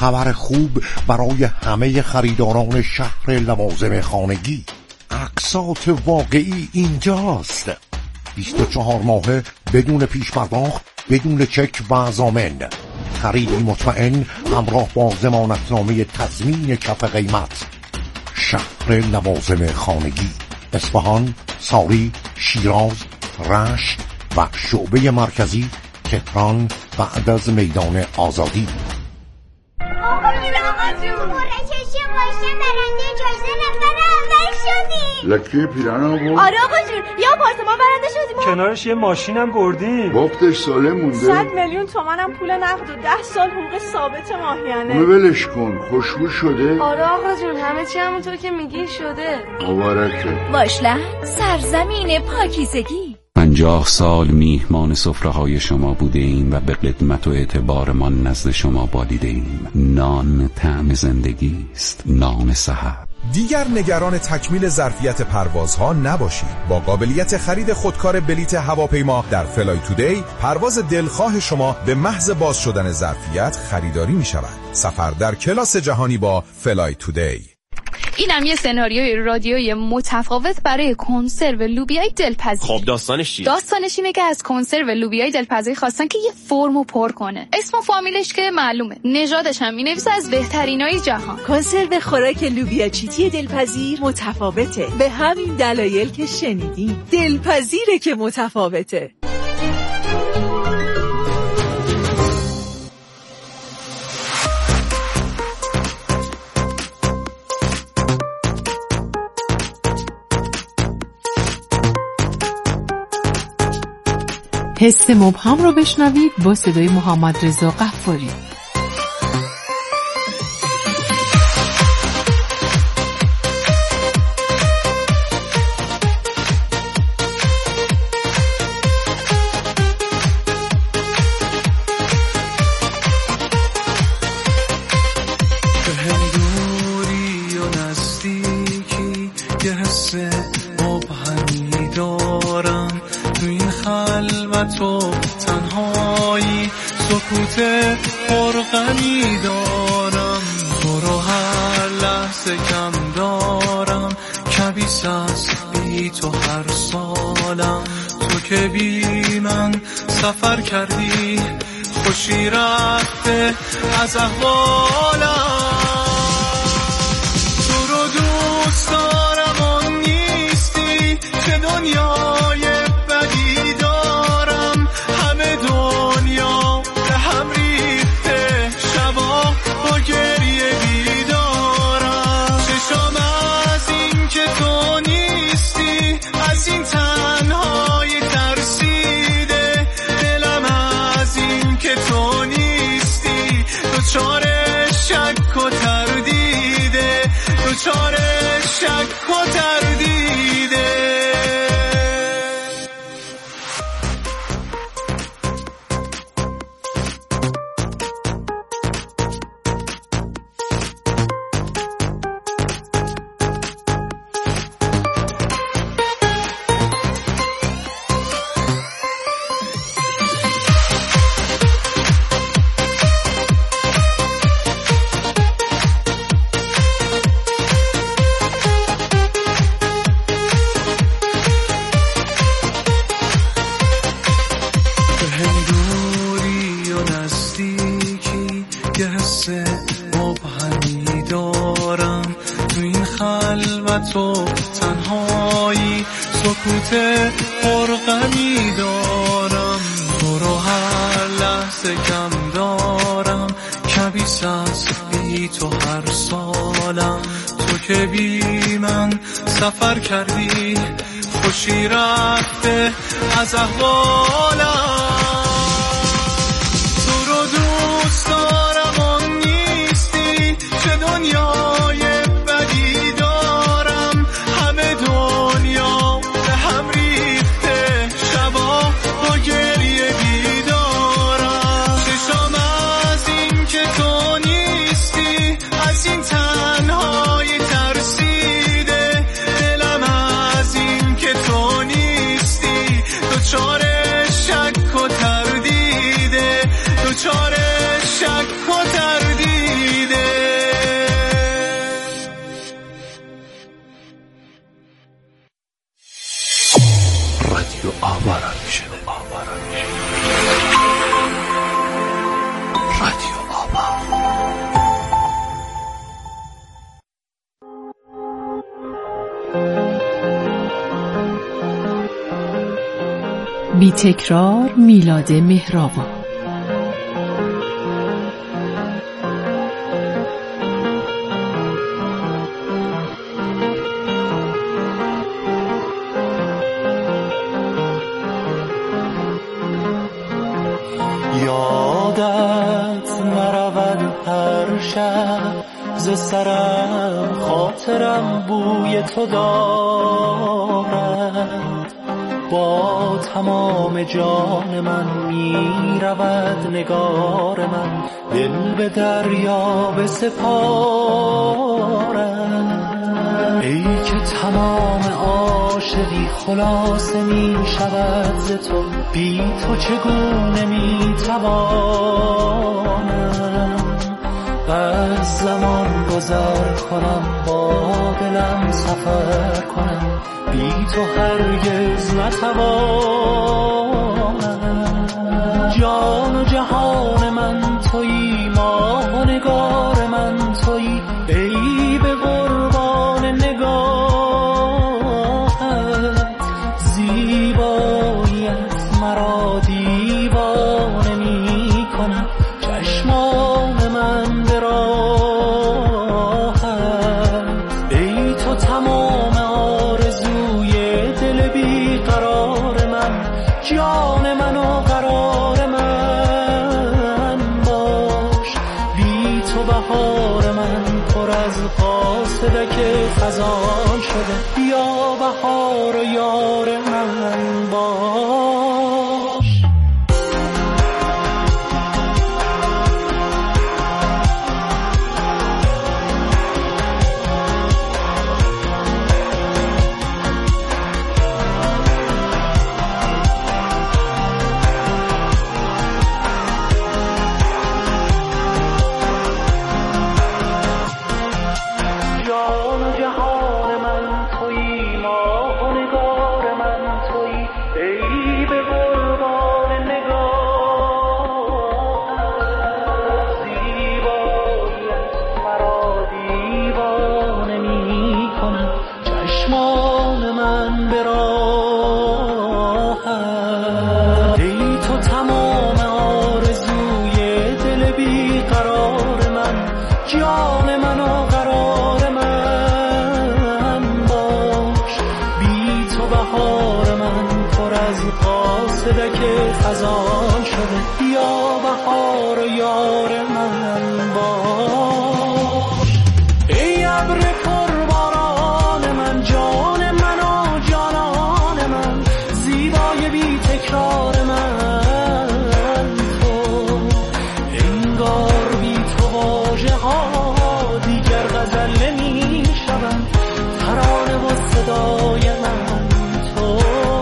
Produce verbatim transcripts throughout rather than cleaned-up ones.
خبر خوب برای همه خریداران شهر لوازم خانگی. اقساط واقعی اینجاست. بیست و چهار ماهه بدون پیش پرداخت، بدون چک و ضامن. خریدی مطمئن همراه با ضمانتنامه تضمین کف قیمت. شهر لوازم خانگی، اصفهان، ساری، شیراز، رشت و شعبه مرکزی تهران بعد از میدان آزادی. آقا جون آقا جون مرچشی باشه برنده جایزه نفر اول شدیم. لکی پیران بود؟ آره آقا جون یا آپارتمان برنده شدیم. کنارش یه ماشینم بردیم. وقتش سالم مونده. صد میلیون تومنم پول نقد و ده سال حقوق ثابت ماهیانه. اونو ولش کن، خوشبو شده؟ آره آقا جون همه چی همونطور که میگی شده. مبارکه. واشلند سرزمین پاکیزگی. پنجاه سال میهمان سفره‌های شما بوده ایم و به قدمت و اعتبارمان نزد شما بالیده ایم. نان طعم زندگی است، نان صحت. دیگر نگران تکمیل ظرفیت پروازها نباشید. با قابلیت خرید خودکار بلیت هواپیما در فلای تودی، پرواز دلخواه شما به محض باز شدن ظرفیت خریداری می شود. سفر در کلاس جهانی با فلای تودی. اینم یه سناریوی رادیویی متفاوت برای کنسرو لوبیای دلپذیر. خب داستانش چیه؟ داستانش اینه که از کنسرو لوبیای دلپذیر خواستن که یه فرمو پر کنه. اسم و فامیلش که معلومه، نژادش هم می‌نویسه از بهترینای جهان. کنسرو خوراک لوبیا چیتی دلپذیر متفاوته. به همین دلایل که شنیدیم. دلپذیره که متفاوته. حس مبهم رو بشنوید با صدای محمد رضا غفاری. تو تنهایی سکوت پرغمی دارم، تو رو هر لحظه کم دارم، کبیس است بی تو هر سالم. تو که بی من سفر کردی خوشی رفته از احوالم. تو رو دوست دارم آن نیستی که دنیای بدی دارم، همه دنیا به هم ریخته شبا با گریه بیدارم. چشام از این که تو نیستی از این تنهایی ترسیده، دلم از این که تو نیستی دوچار شک و تردیده، دوچار شک و تردیده. تو تنهایی سکوت پرغمی دارم، تو رو هر لحظه کم دارم، کبیس است بی تو هر سالم. تو که بی من سفر کردی خوشی رفته از احوالم. تو رو دوست دارم آن نیستی که دنیای بدی دارم، همه دنیا به هم ریخته شبا با گریه بیدارم. چشام از این که تو نیستی از این تنهایی ترسیده، دلم از این که تو نیستی دوچار شک و تردیده، دوچار شک و تردیده. بی تکرار میلاد مهرابان. یادت نرود هر شب ز سرم، خاطرم بوی تو دارد. با تمام جان من می رود نگار من، دل به دریا بسپارد. ای که تمام عاشقی خلاصه می شود ز تو، بی تو چگونه می توانم از زمان گذر کنم، با دلم سفر کنم، بی تو هرگز نتوانم. جان و جهان من تویی، ماه و نگار من تویی، ای به قربان نگاهت. زیباییت مرا دیوانه می کند، چشمان من به راهت. ای تو تمام آرزوی دل بی قرار من، جان من و قرار من باش. بی تو بهار من پر از قاصدک خزان شده، یا بهار و یار من باش. خزان شده، یا بهار و یار من باش. ای ابر پرباران من، جان من و جانان من، زیبای بی تکرار من تو. انگار بی تو واژه ها دیگر غزل نمی شوند، ترانه و صدای من تو.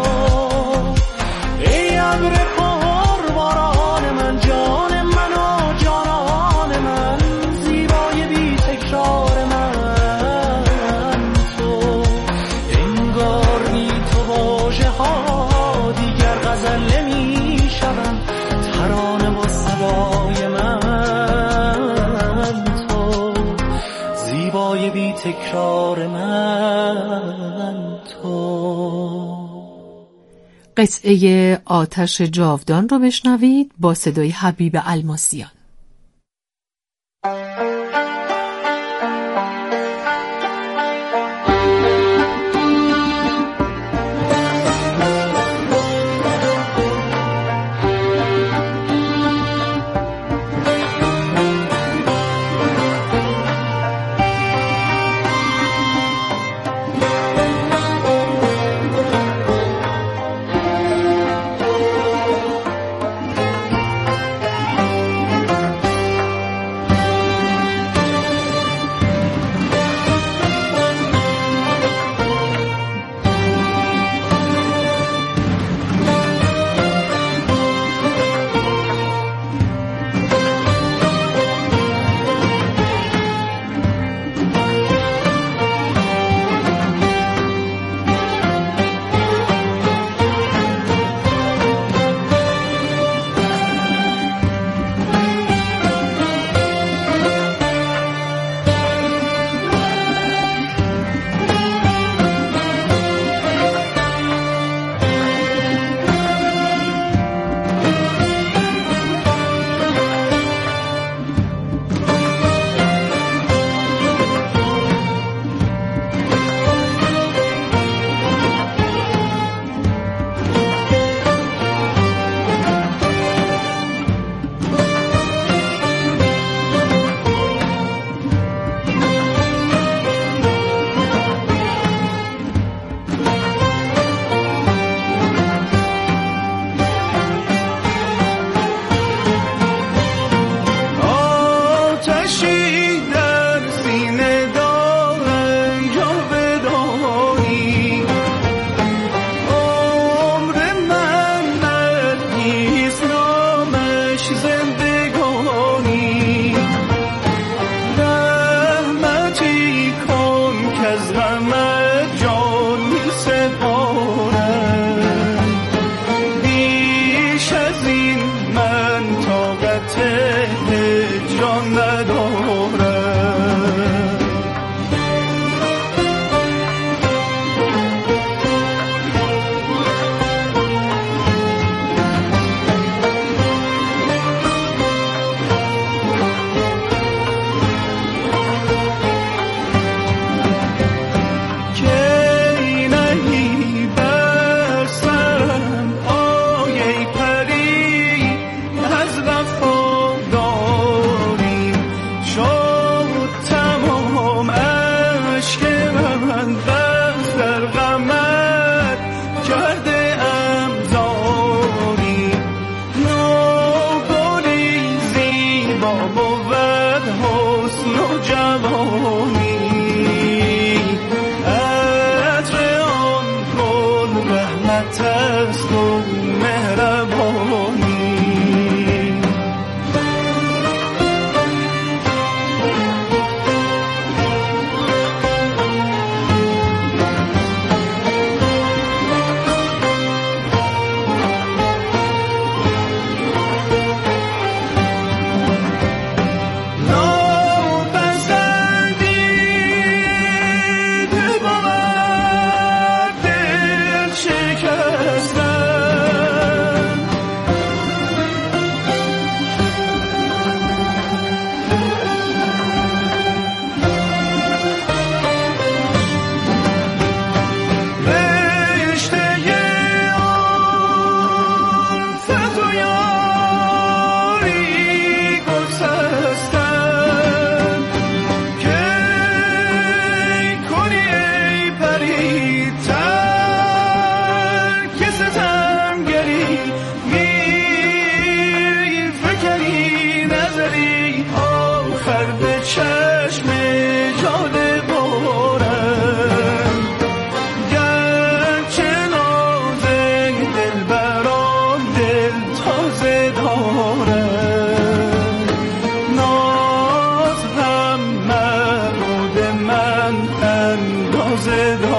تکرار من تو. قطعه آتش جاودان رو بشنوید با صدای حبیب الماسیان.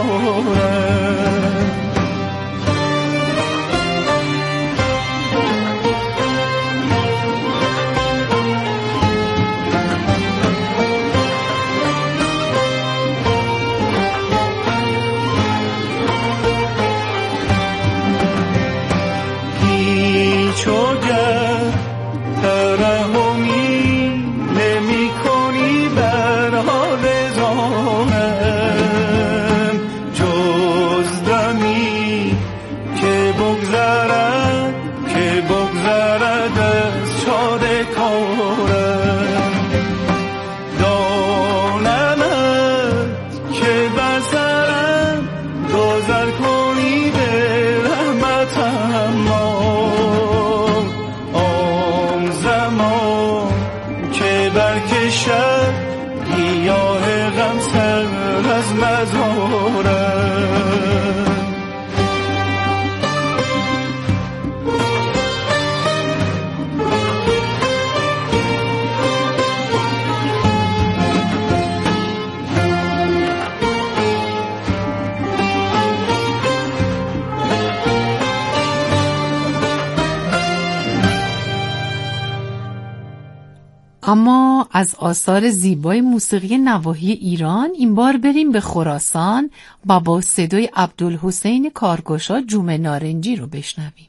دارم. اما از آثار زیبای موسیقی نواحی ایران این بار بریم به خراسان و با صدای عبدالحسین کارگشا جوم نارنجی رو بشنویم.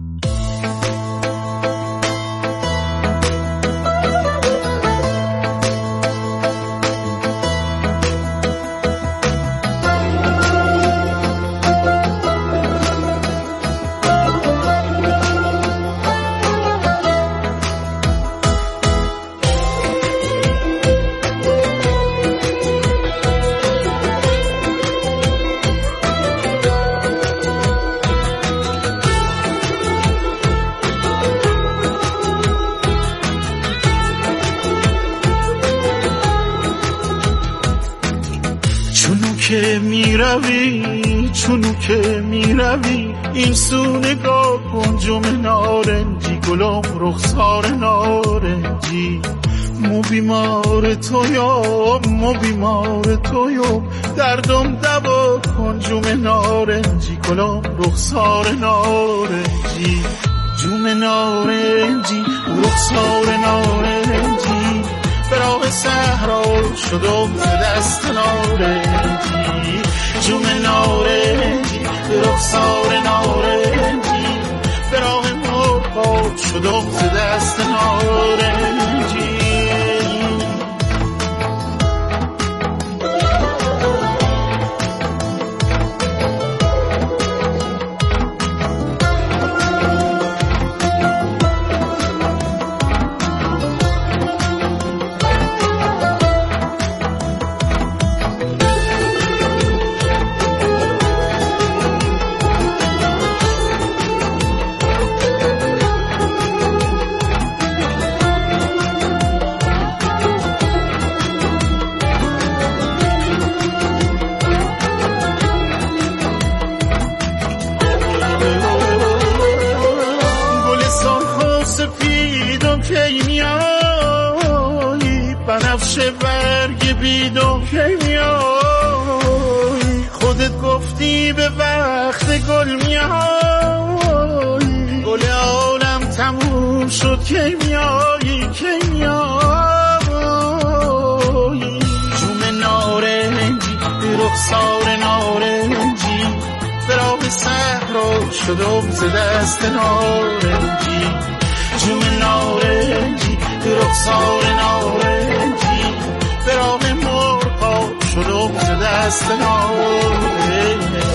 که می روی چونو که می روی این سو نگاه کن جوم نارنجی گلم رخسار نارنجی مو بیمار تویم مو بیمار تویم دردم دوا کن جوم نارنجی گلم رخسار نارنجی جوم نارنجی رخسار نارنجی به راه صحرا شدم ز دست نارنجی جوم نارنجی رخسار نارنجی به راه مرغ شدم ز دست نارنجی بنفشه برگ بیدم که میای خودت گفتی به وقت گل میای گل عالم تموم شد که میای که میای جوم نارنجی رخسار نارنجی به راه صحرا شدم ز دست نارنجی جوم نارنجی رخسار نارنجی به راه مرغ شدم ز دست نارنجی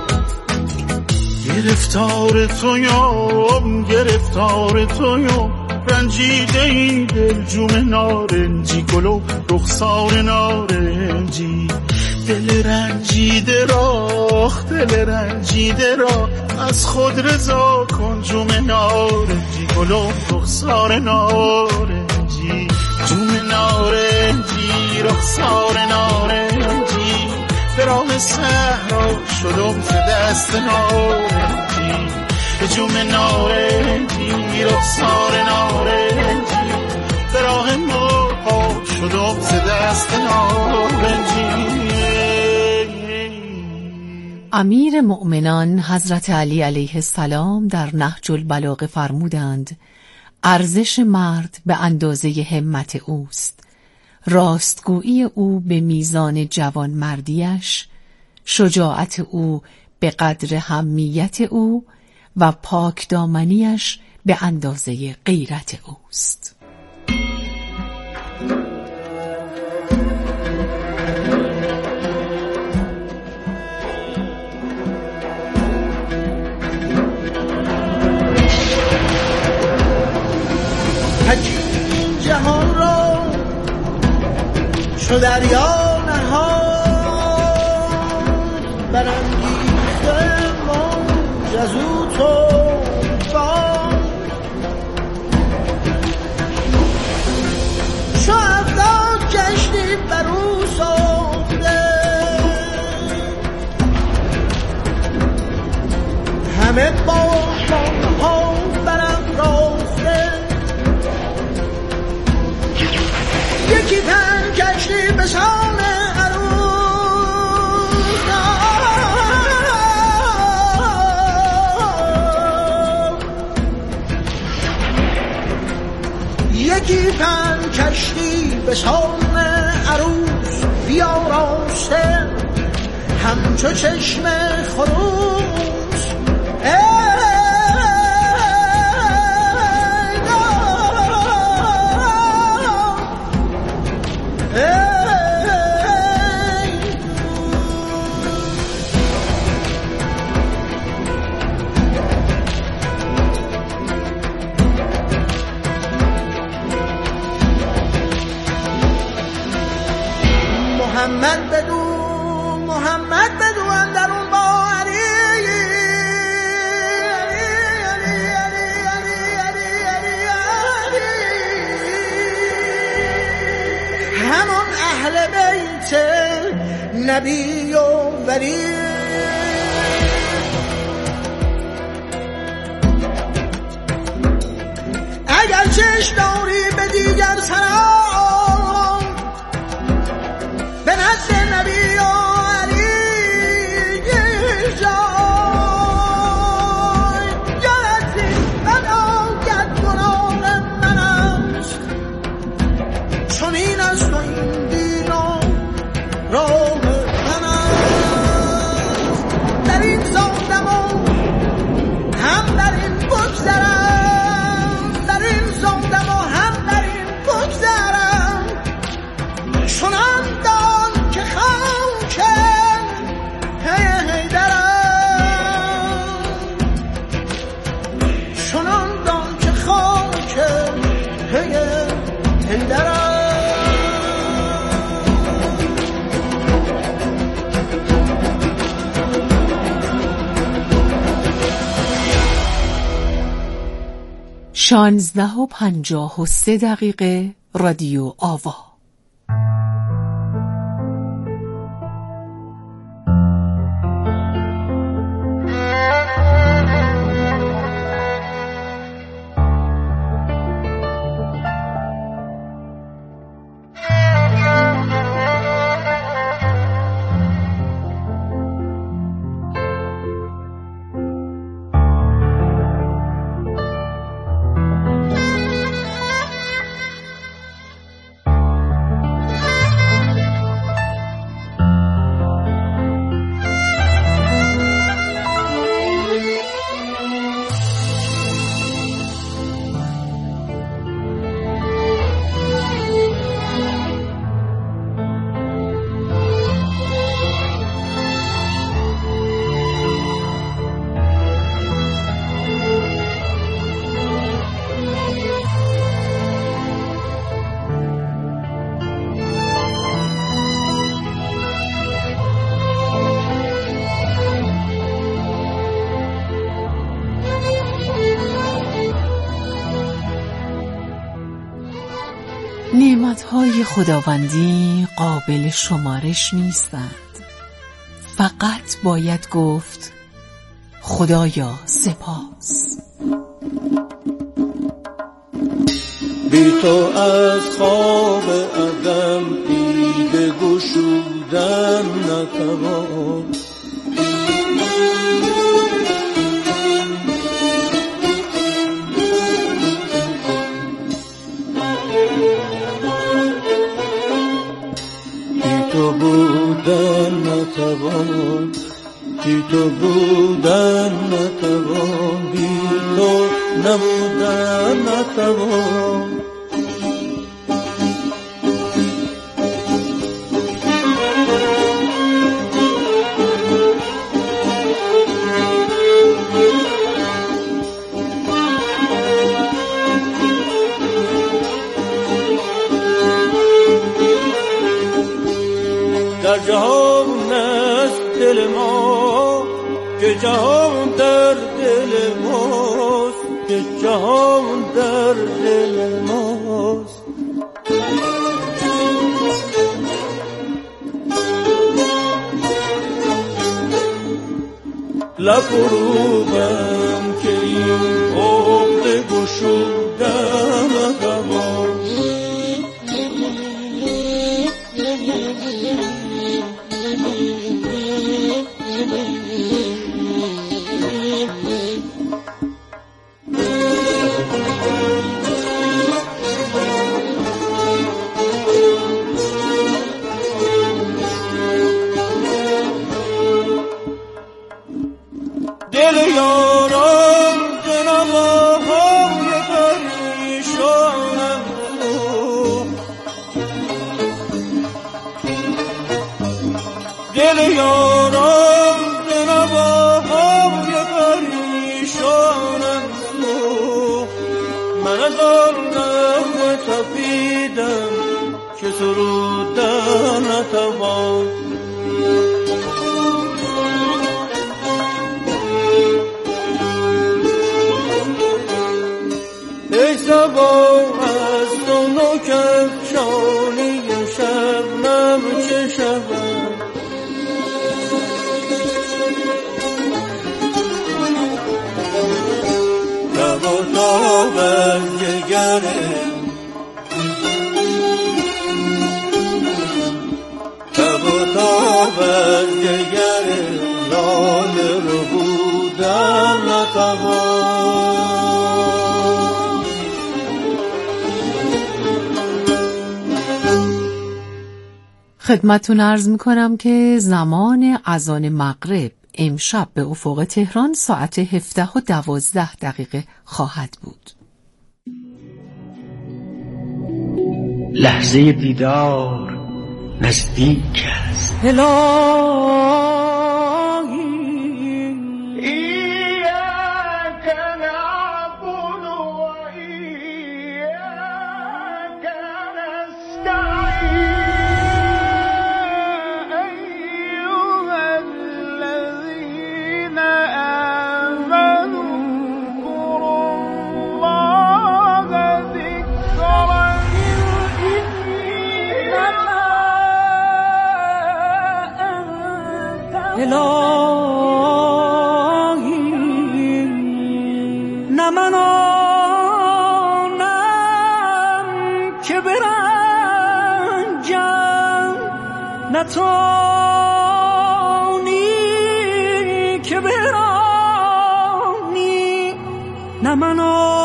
گرفتار تویم گرفتار تویم رنجیده این دل جوم نارنجی گل و رخسار نارنجی دل رنجیده را دل رنجیده را از خود رضا کن جوم نارنجی گل و رخسار نارنجی جوم نارنجی رخسار نارنجی به راه صحرا شدم ز دست نارنجی به جوم نارنجی رخسار نارنجی به راه مرغ شدم ز دست نارنجی. امیر مؤمنان حضرت علی علیه السلام در نهج البلاغه فرمودند ارزش مرد به اندازه همت اوست، راستگویی او به میزان جوانمردیش، شجاعت او به قدر حمیت او و پاکدامنیش به اندازه غیرت اوست. حکیم جهان را چو دریا نهاد برانگیخته موج از او طوفان چو افلاک کشتی بر او ساخته همه باغ‌ها برافراخته یکی تن کشتی به شان عروس یکی تن کشتی به شان عروس بیاراسته همچو چشم خروس محمد بدو محمد بدو اندرون با علی همون اهل بیت نبی و ولی اگر چشم داری به دیگر سلام به نزد نبی و علی جای گرزی بداید گناه من است چون این است و این دین و راه من است در این زادم و هم در این بگذرم در این زادم و هم در این بگذرم چنان دان که خاکم حیدرم چنان دان که خاکم حیدرم. شانزده و پنجاه و سه دقیقه رادیو آوا. نعمت‌های خداوندی قابل شمارش نیستند. فقط باید گفت خدایا سپاس. بی تو از خواب عدم دیده گشودن نتوان. بی تو بودن نتوان، بی تو بودن نتوان، بی تو نبودن نتوان. در جهان است دل ما که جهان در دل ماست، که جهان در دل ماست. لب روبم که این عقد گشودن نتوان. دل یاران جنواهای پریشانم دل یاران جنواهای پریشانم من از آن نغمه تپیدم که سرودن نتوان. ای صبا از تو نوکت شانی شبنم چه شود، تب و تاب از جگره، تب و تاب از جگره، لاله رو بودن نتوان. خدمتتون عرض میکنم که زمان اذان مغرب امشب به افق تهران ساعت هفده و دوازده دقیقه خواهد بود. لحظه دیدار نزدیک است. الهی نه من آنم که برنجم، نه توانی که برانی، نه من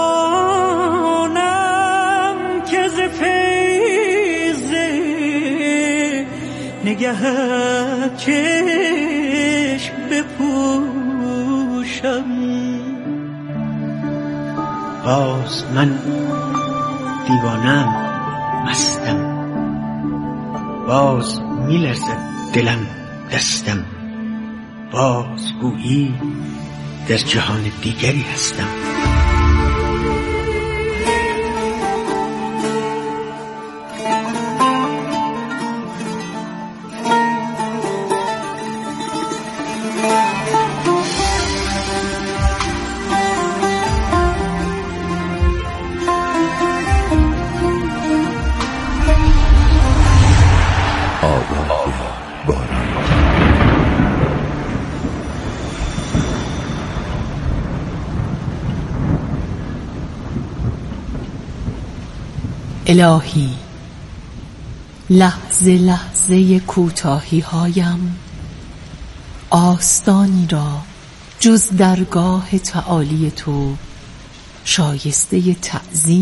آنم که ز فیض نگهت چشم بپوشم. باز من دیوانم، مستم، باز میلرزد دلم دستم، باز گویی در جهان دیگری هستم. الهی لحظه لحظه کوتاهی هایم آستانی را جز درگاه تعالی تو شایسته تعظیم